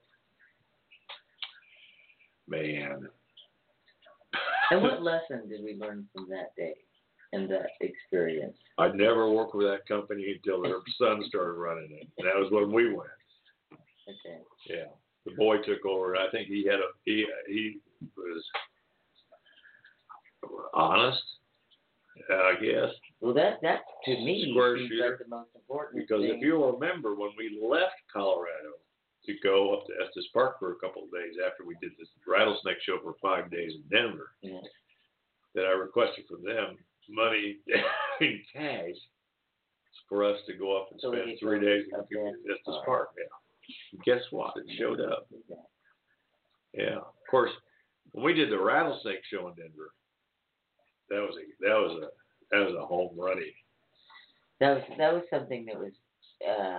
man. And what lesson did we learn from that day and that experience? I'd never worked with that company until their son started running it. And that was when we went. Okay. Yeah. The boy took over. I think he had a he he was honest, I guess. Well, that that to me Square seems shooter. like the most important Because thing. if you'll remember, when we left Colorado to go up to Estes Park for a couple of days after we did this rattlesnake show for five days in Denver, yeah. that I requested from them money in cash for us to go up and So spend you three go days up in there. Estes All right. Park. Yeah. And guess what? It showed up. Yeah. Of course, when we did the rattlesnake show in Denver, that was a that was a that was a home running. That was that was something that was uh,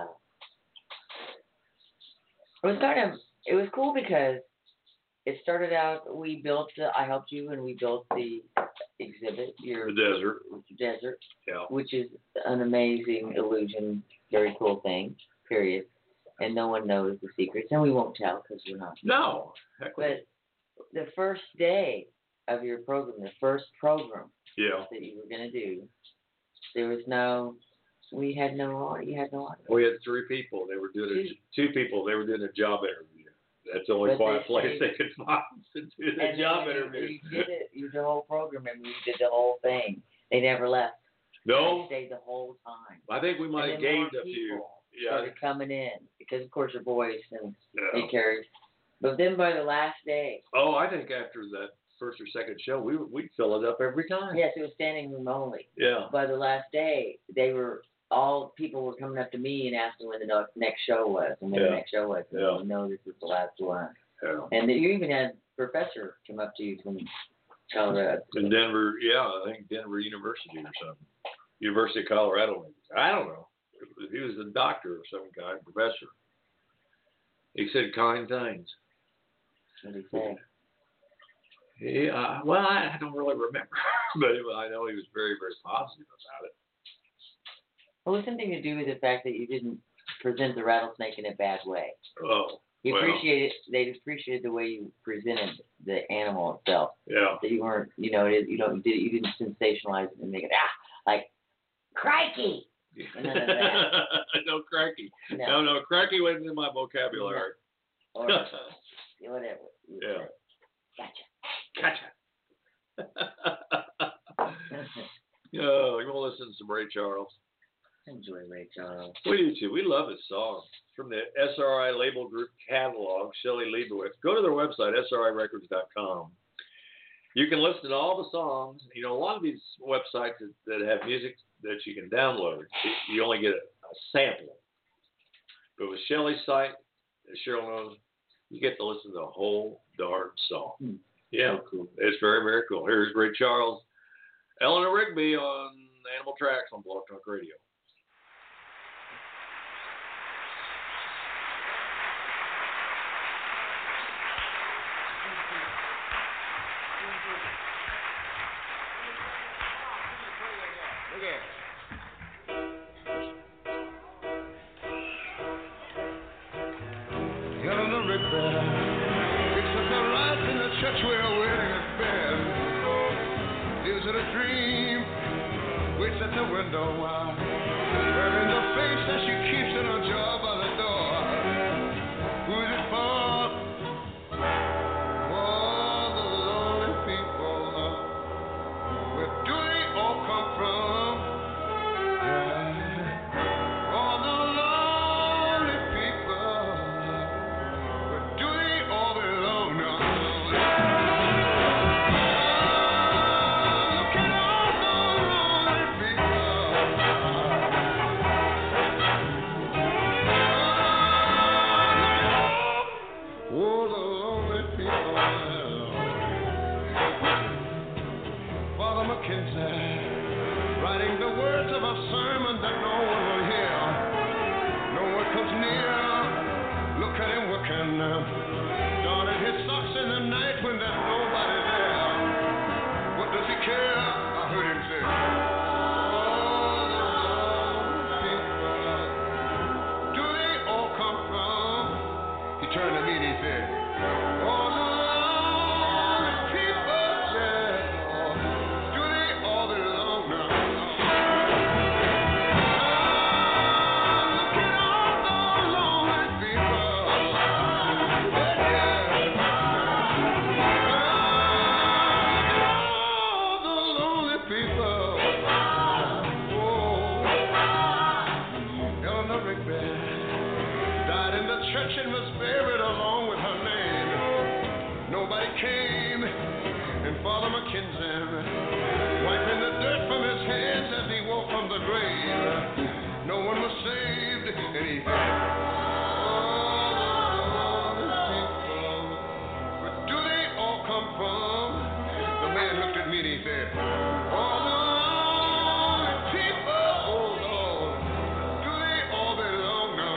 it was kind of it was cool because it started out we built the, I helped you and we built the exhibit your The desert. desert Yeah. which is an amazing illusion, very cool thing, period, and no one knows the secrets and we won't tell because we're not. No. Heck with it. But the first day of your program, the first program Yeah. that you were going to do, there was no, we had no, you had no audio. We had three people. They were doing a, two people. They were doing a job interview. That's the only But quiet they place say- they could find to do the And job then interview. You did it, you did the whole program and you did the whole thing. They never left. No, They stayed the whole time. I think we might have And then more gained a few. people. Yeah. started coming in because, of course, they're boys and Yeah. they carried. But then by the last day, Oh, I think after that first or second show, we we'd fill it up every time. yes, it was standing room only. Yeah. By the last day, they were all people were coming up to me and asking when the no- next show was and when Yeah. the next show was. So Yeah. we know this is the last one. Yeah. And you even had Professor come up to you from Colorado. In Denver, yeah, I think Denver University or something. University of Colorado, maybe. I don't know. He was a doctor of some kind, professor. He said kind things. What did he say? Yeah, well, I I don't really remember, but it, I know he was very, very positive about it. Well, it was something to do with the fact that you didn't present the rattlesnake in a bad way. Oh, He well, appreciated they appreciated the way you presented the animal itself. yeah. That you weren't, you know, it, you know, you, did, you didn't sensationalize it and make it ah like crikey. None of that. No cracky. No. No, no, cracky wasn't in my vocabulary. Or whatever. You Yeah. said. Gotcha. Oh, you want to listen to some Ray Charles? Enjoy Ray Charles. We do too. We love his song. It's from the S R I Label Group catalog, Shelley Leibowitz. Go to their website, S R I records dot com. You can listen to all the songs. You know, a lot of these websites that, that have music that you can download, you only get a, a sample. But with Shelley's site, as Cheryl knows, you get to listen to the whole darn song. Hmm. Yeah, So cool. it's very, very cool. Here's Ray Charles, Eleanor Rigby on Animal Tracks on Blog Talk Radio. Eleanor Rigby, it's a light in the church where waiting at bed. Is it a dream? Waits at the window while wearing the face that she keeps in her jaw by the door. Who is it for? All the lonely people. Where do they all come from? Yeah. All the lonely people. Where do they all belong now? Look at all the lonely people. Oh, the lonely people. Father McKenzie, writing the words of a sermon that no one will hear. No one comes near. Look at him working. Darting his socks in the night when there's nobody there. What does he care? I heard him say. All the lonely people. Do they all come from? He turned to me and he said, all the lonely people, yeah. Do they all belong now? Look at all the lonely people. Yeah, yeah. All the lonely people. Oh, Eleanor Rigby died in the church and was buried along with her name. Nobody came, and Father McKenzie, wiping the dirt from his hands as he walked from the grave. No one was saved, and he said, all the people, where do they all come from? The man looked at me and he said, all the lonely people, oh Lord, do they all belong now?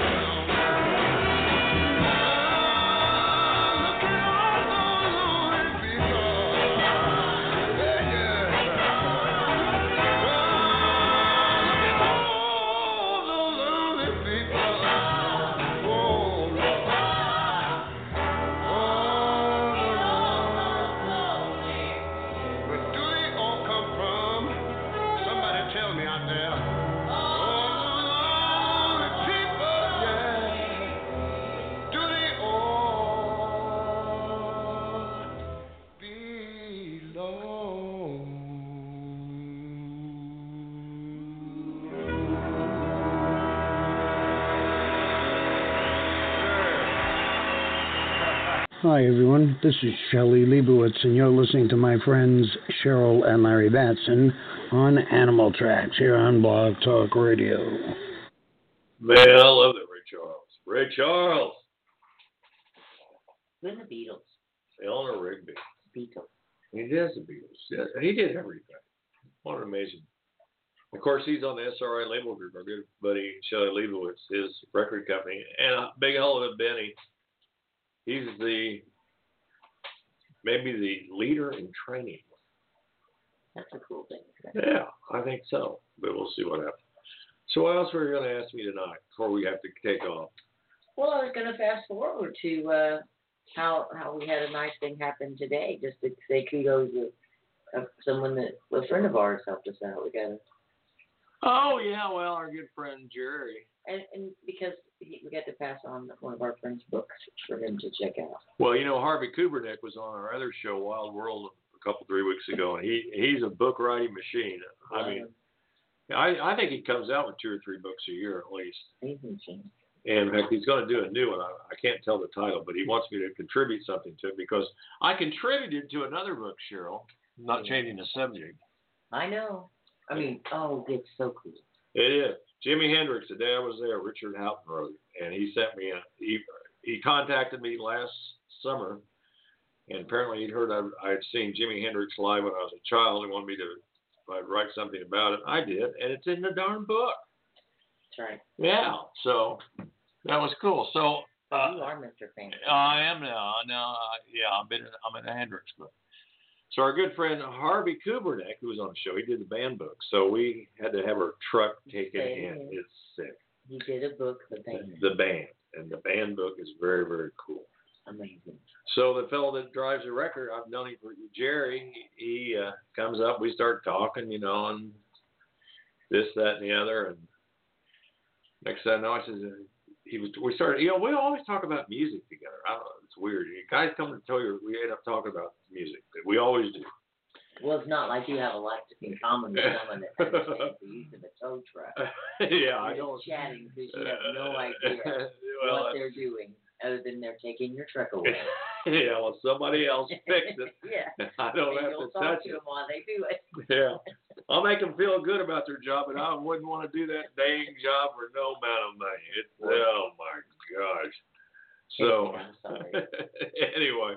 Look at all the lonely people. Yeah, yeah. All the Hi, everyone. This is Shelley Leibowitz, and you're listening to my friends Cheryl and Larry Batson on Animal Tracks here on Blog Talk Radio. Man, I love that Ray Charles. Ray Charles. Then the Beatles. Eleanor Rigby. Beatles. He does the Beatles. Yeah, he did everything. What an amazing. Of course, he's on the S R I label group. Our good buddy Shelley Leibowitz, his record company, and a big hell of a Benny. He's the maybe the leader in training. That's a cool thing. Yeah, I think so. But we'll see what happens. So what else were you going to ask me tonight before we have to take off? Well, I was going to fast forward to uh, how how we had a nice thing happen today, just to say kudos to uh, someone that a friend of ours helped us out. We got Oh yeah, well, our good friend Jerry. and and because he, we got to pass on one of our friend's books for him to check out. Well, you know, Harvey Kubernick was on our other show, Wild World, a couple three weeks ago, and he he's a book writing machine. I mean, I I think he comes out with two or three books a year at least. He's insane. And in fact, he's going to do a new one. I, I can't tell the title, but he wants me to contribute something to it because I contributed to another book, Cheryl. Not changing the subject. I know. I mean, oh, it's so cool. It is. Jimi Hendrix, the day I was there, Richard Houghton wrote it, and he sent me a, he, he contacted me last summer, and apparently he'd heard I, I had seen Jimi Hendrix live when I was a child and wanted me to if I'd write something about it. I did, and it's in the darn book. That's right. Yeah, so that was cool. So uh, you are Mister Famous. I am now. Now, uh, yeah, I've been. I'm in a Hendrix book. So our good friend Harvey Kubernick, who was on the show, he did the band book. So we had to have our truck taken in. It's sick. He did a book, the band. The band. And the band book is very, very cool. Amazing. So the fellow that drives the record, I've known him for Jerry. He, he uh, comes up, we start talking, you know, and this, that, and the other. And next thing I know, I said, he was. We started, you know, we always talk about music together. I don't know. It's weird. You guys come to tell you we end up talking about music. We always do. Well, it's not like you have a lot in common with someone that understands the use of a tow truck. Yeah, I You're don't. chatting because you have no idea well, what they're doing other than they're taking your truck away. Yeah, well, somebody else fix it. Yeah. I don't and have you'll to talk touch to it. them while they do it. Yeah, I'll make them feel good about their job, and I wouldn't want to do that dang job for no amount of money. It's, oh my gosh. So I'm sorry. anyway,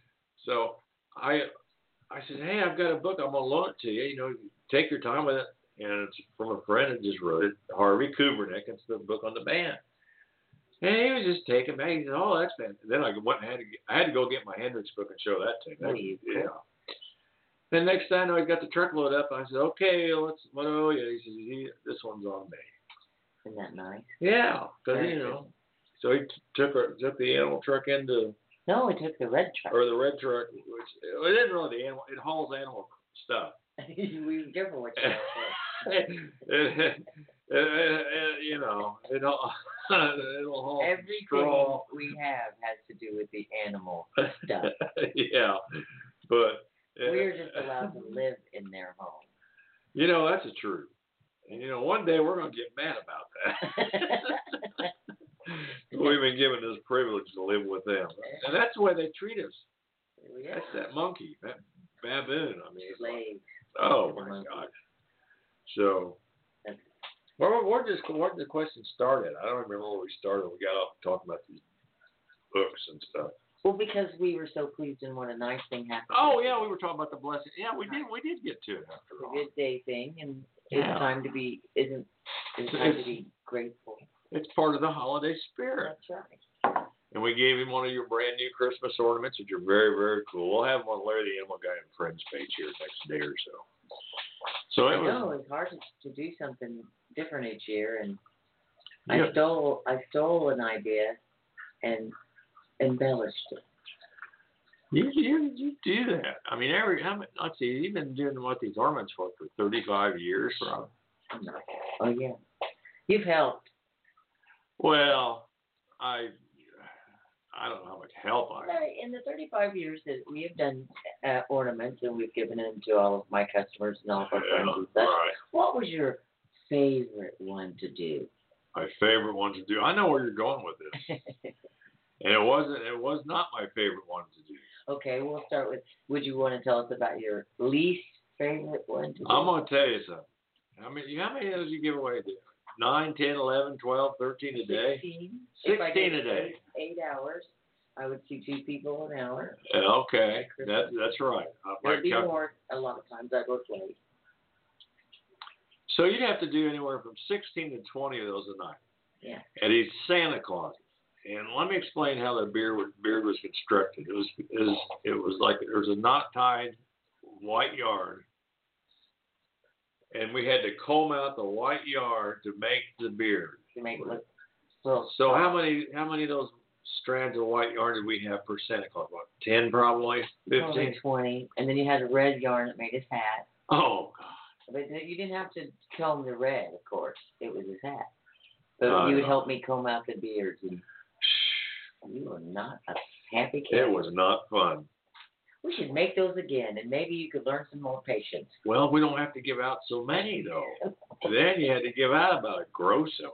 so I I said, hey, I've got a book. I'm gonna loan it to you. You know, take your time with it. And it's from a friend that just wrote it, Harvey Kubernick. It's the book on the band. And he was just taking me. He said, "Oh, that's bad." And then I went and had to get, I had to go get my Hendrix book and show that to him. What are you Yeah. Then next time I know, I got the truckload up. I said, "Okay, let's. What oh yeah." He says, he, "This one's on me." Isn't that nice? Yeah, because you know. So he t- took her, took the animal truck into. No, it took the red truck. Or the red truck, which it isn't really the animal. It hauls animal stuff. We be careful what you it, it, it, it, you know, it'll, it'll haul Everything straw. we have has to do with the animal stuff. Yeah, but we're just allowed to live in their home. You know, that's the truth. And you know, one day we're gonna get mad about that. We've been given this privilege to live with them, and that's the way they treat us. Yeah. That's that monkey, that baboon. I mean, it's like, Slave. oh my gosh. So, where, where, just, where did the question started? I don't remember where we started. We got off talking about these books and stuff. Well, because we were so pleased and what a nice thing happened. Oh yeah, we were talking about the blessing. Yeah, we did. We did get to it after It's all. a good day thing, and Yeah. it's time to be. Isn't it's time to be grateful. It's part of the holiday spirit. That's right. And we gave him one of your brand new Christmas ornaments, which are very, very cool. We'll have them on Larry the Animal Guy and Friends page here next day or so. So it I was. know it's hard to, to do something different each year, and Yeah. I stole I stole an idea and embellished it. You, you you do that. I mean, every how many, let's see, you've been doing what these ornaments for for thirty-five years, Rob. Oh yeah, you've helped. Well, I I don't know how much help I. In the thirty-five years that we have done uh, ornaments and we've given them to all of my customers and all of our friends and such, Right. what was your favorite one to do? My favorite one to do. I know where you're going with this. And it wasn't. It was not my favorite one to do. Okay, we'll start with. Would you want to tell us about your least favorite one to do? I'm gonna tell you something. How many? How many of those you give away? Nine, ten, eleven, twelve, thirteen a day. Sixteen. Sixteen a day. Eight, eight hours. I would see two people an hour. Okay, that that's right. There'd be more. A lot of times I work late. So you'd have to do anywhere from sixteen to twenty of those a night. Yeah. And he's Santa Claus. And let me explain how the beard beard was constructed. It was it was, it was like there was a knot tied white yarn, and we had to comb out the white yarn to make the beard. To make it look well. So how many how many of those strands of white yarn did we have per Santa Claus? What, ten probably, fifteen, probably twenty, and then you had a red yarn that made his hat. Oh God. But you didn't have to comb the red, of course. It was his hat. But uh, you would help me comb out the beards, and you were not a happy kid. It was not fun. We should make those again, and maybe you could learn some more patience. Well, we don't have to give out so many, though. Then you had to give out about a gross of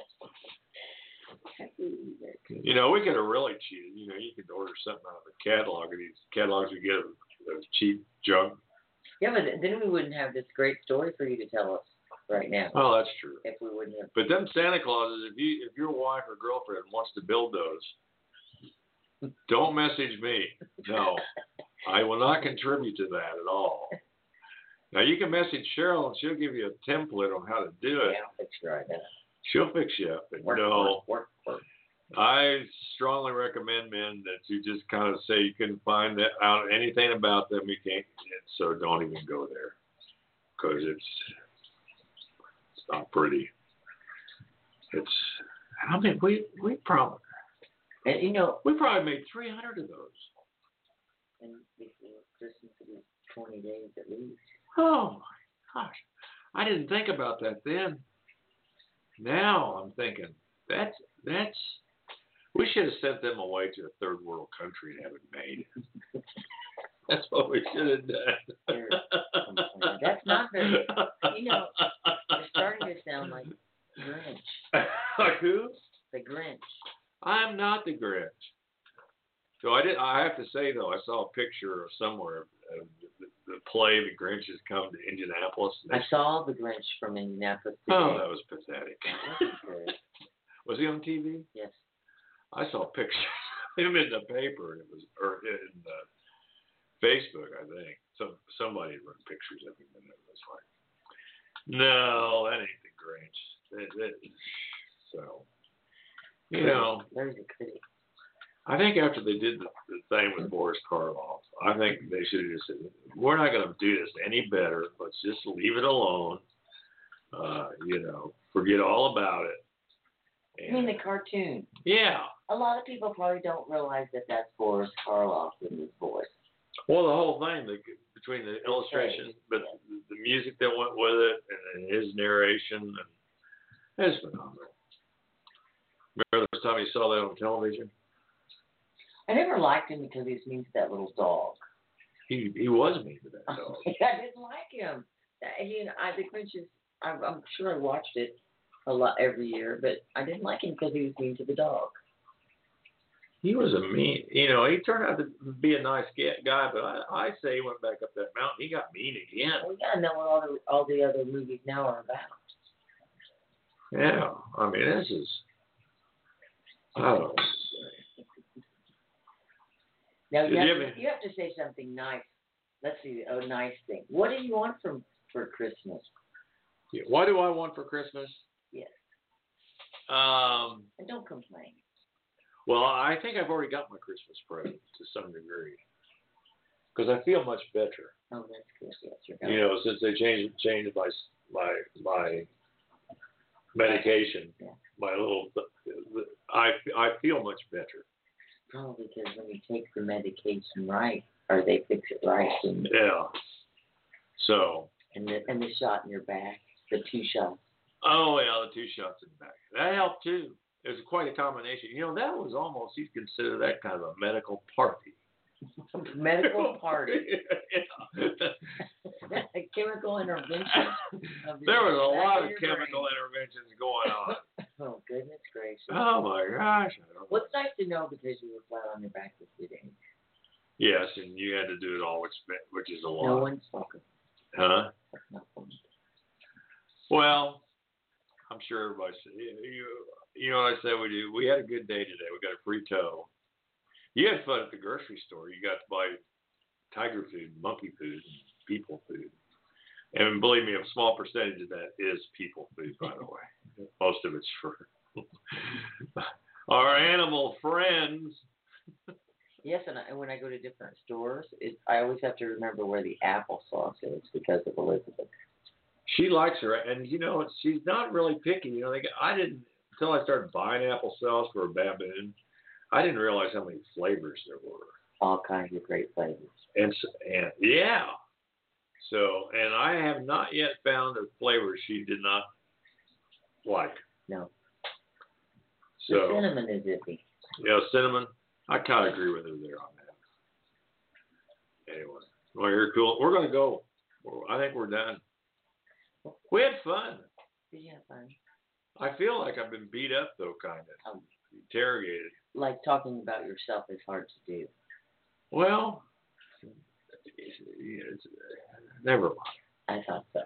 them. You know, we could have really cheated. You know, you could order something out of a catalog, and these catalogs we get of cheap junk. Yeah, but then we wouldn't have this great story for you to tell us right now. Oh, that's true. If we wouldn't have. But them Santa Clauses, if you if your wife or girlfriend wants to build those, don't message me. No, I will not contribute to that at all. Now you can message Cheryl and she'll give you a template on how to do it. Yeah, I'll fix you right now. She'll fix you up. But work, no, work, work, work. I strongly recommend men that you just kind of say you can find that out anything about them you can't, so don't even go there because it's it's not pretty. It's I mean we we probably and you know we probably made three hundred of those. And before Christmas it was twenty days at least. Oh my gosh, I didn't think about that then. Now I'm thinking that's that's. We should have sent them away to a third world country and have it made. That's what we should have done. That's not very, you know, it's starting to sound like Grinch. Like who? The Grinch. I'm not the Grinch. So I did. I have to say though, I saw a picture of somewhere of the, the play The Grinch has come to Indianapolis. I saw the Grinch from Indianapolis today. Oh, that was pathetic. Was he on T V? Yes. I saw pictures of him in the paper. It was or in uh, Facebook, I think. Some somebody run pictures of him, and it was like, no, that ain't the Grinch. It, it, so, you know, there's a critic. I think after they did the, the thing with Boris Karloff, I think they should have just said, we're not going to do this any better. Let's just leave it alone. Uh, you know, forget all about it. You mean the cartoon? Yeah. A lot of people probably don't realize that that's Boris Karloff in his voice. Well, the whole thing, the, between the illustrations, but the music that went with it, and, and his narration, and it's phenomenal. Remember the first time you saw that on television? I never liked him because he was mean to that little dog. He he was mean to that dog. I didn't like him. He, I, the Grinch is, I'm, I'm sure I watched it a lot every year, but I didn't like him because he was mean to the dog. He was a mean, you know, he turned out to be a nice guy, but I, I say he went back up that mountain. He got mean again. We gotta know what all the all the other movies now are about. Yeah, I mean, this is, I don't know what to say. Now you have, you, to, ever, you have to say something nice. Let's see, a nice thing. What do you want from for Christmas? Yeah, what do I want for Christmas? Yes. Um. And don't complain. Well, I think I've already got my Christmas present to some degree because I feel much better. Oh, that's good. Yes, you're you know, since they changed changed my my my medication, yeah. my little, I I feel much better. Probably because when you take the medication right, or they fix it right, and yeah. So. And the and the shot in your back, the two shots. Oh yeah, the two shots in the back. That helped too. It was quite a combination. You know, that was almost, you'd consider that kind of a medical party. Medical party. Yeah. A chemical intervention. There was a lot of chemical interventions going on. Oh, goodness gracious. Oh, my gosh. I don't know. Well, it's nice to know because you were flat on your back this weekend. Yes, and you had to do it all, which which is a lot. No one's talking. Huh? That's not funny. Well, I'm sure everybody said, you, you, you know what I said we do? We had a good day today. We got a free tow. You had fun at the grocery store. You got to buy tiger food, monkey food, and people food. And believe me, a small percentage of that is people food, by the way. Most of it's for our animal friends. Yes, and I, when I go to different stores, it, I always have to remember where the applesauce is because of Elizabeth. She likes her, and you know, she's not really picky. You know, they, I didn't until I started buying applesauce for a baboon. I didn't realize how many flavors there were. All kinds of great flavors. And and yeah, so and I have not yet found a flavor she did not like. No. So the cinnamon is iffy. Yeah, cinnamon. I kind of agree with her there on that. Anyway, well, you're cool. We're gonna go. I think we're done. We had fun. Did you have fun? I feel like I've been beat up though, kind of um, interrogated. Like talking about yourself is hard to do. Well, it's, it's, never mind. I thought so.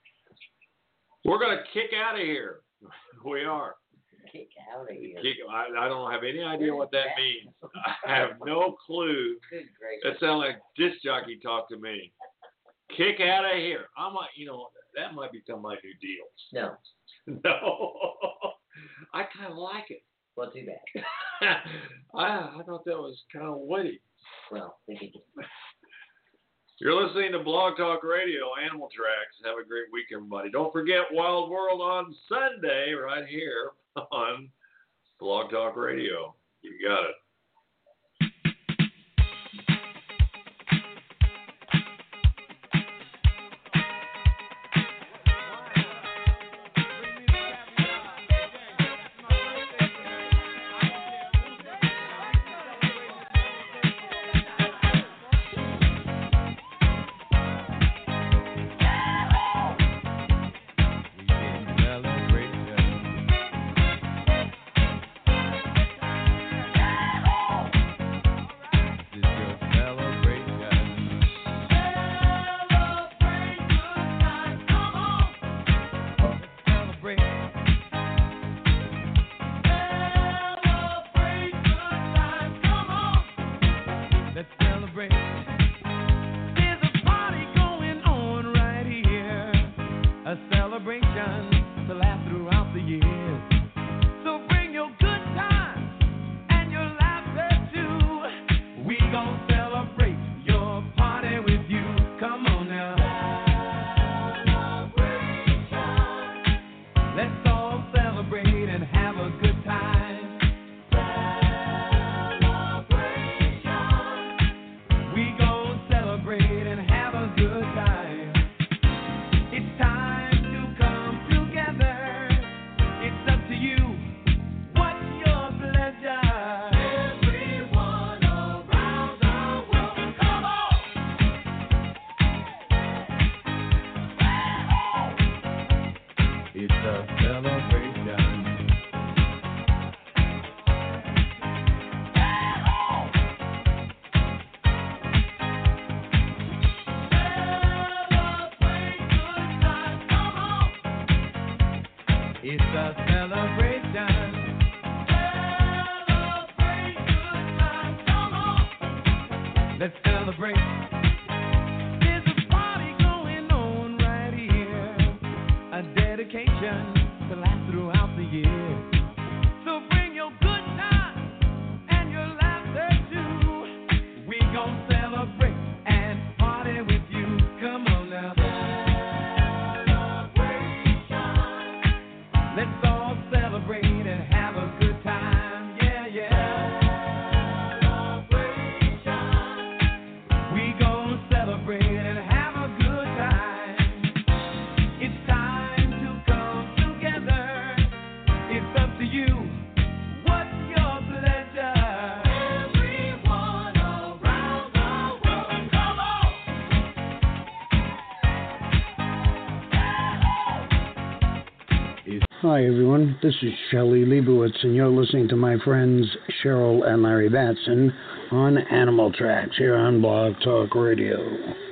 We're gonna kick out of here. We are. Kick out of here. Kick, I, I don't have any idea what that means. I have no clue. Good gracious. That sounds like disc jockey talk to me. Kick out of here. I might, you know, that might become my new deal. No. No. I kind of like it. Well, too bad. I, I thought that was kind of witty. Well, thank you. You're listening to Blog Talk Radio, Animal Tracks. Have a great week, everybody. Don't forget Wild World on Sunday right here on Blog Talk Radio. You got it. We Hi, everyone. This is Shelley Leibowitz, and you're listening to my friends Cheryl and Larry Batson on Animal Tracks here on Blog Talk Radio.